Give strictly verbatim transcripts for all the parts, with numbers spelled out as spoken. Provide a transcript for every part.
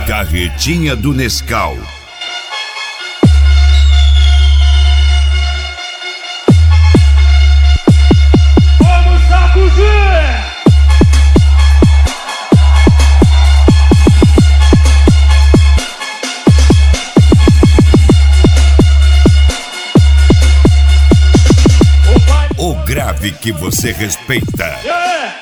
Carretinha do Nescau. Vamos sacudir! O grave que você respeita. Yeah!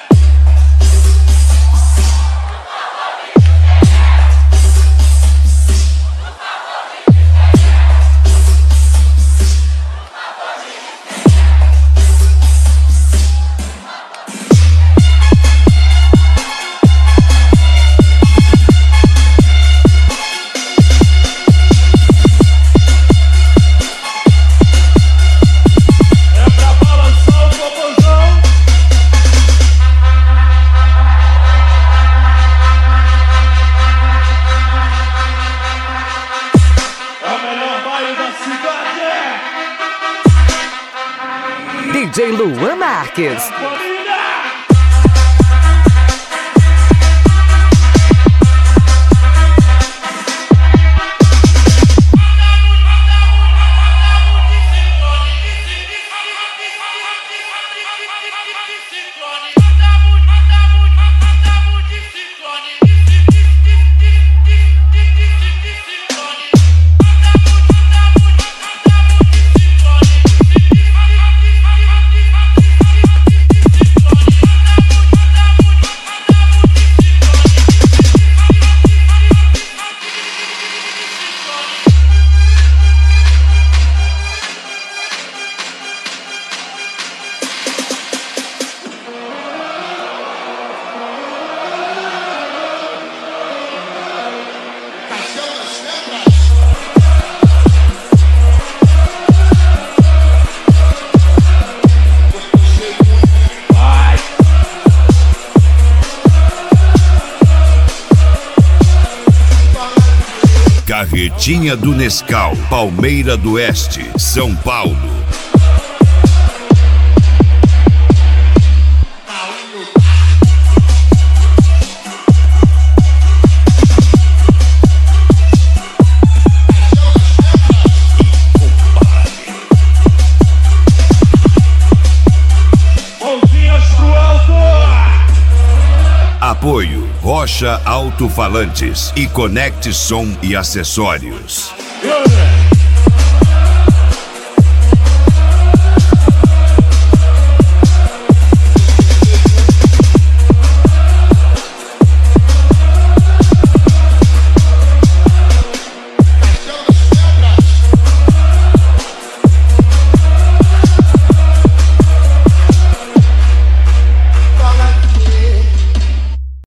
D J Luan Marques. Carretinha do Nescau, Palmeira do Oeste, São Paulo. Mãozinhas pro alto! Apoio Rocha Alto-Falantes e Conecte Som e Acessórios. Yeah!